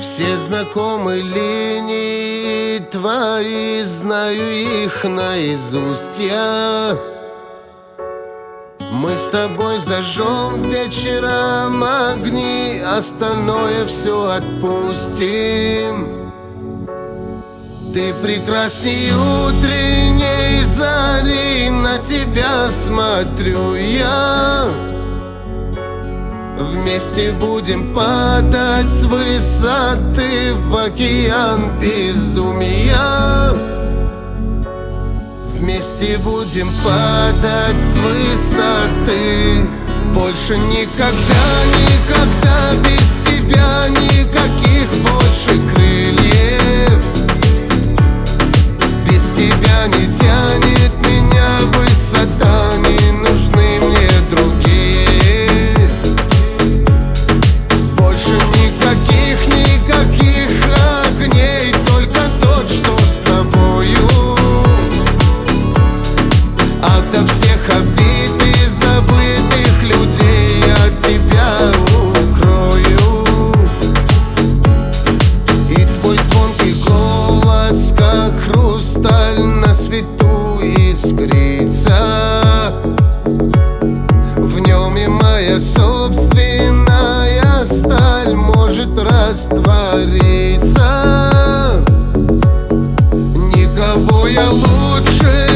Все знакомые линии твои, знаю их наизусть я. Мы с тобой зажжем вечером огни, остальное все отпустим. Ты прекрасней утренней зари, на тебя смотрю я. Вместе будем падать с высоты в океан безумия. Вместе будем падать с высоты. Больше никогда, никогда без тебя никаких больше крыльев. Без тебя не тянет меня высота, не нужны мне другие. Больше никаких, никаких огней, только тот, что с тобою. Ото всех обид и забытых людей я тебя укрою. И твой звонкий голос, как хрусталь, на свету искрится. В нем и моя собственная сталь может раствориться. Никого я лучше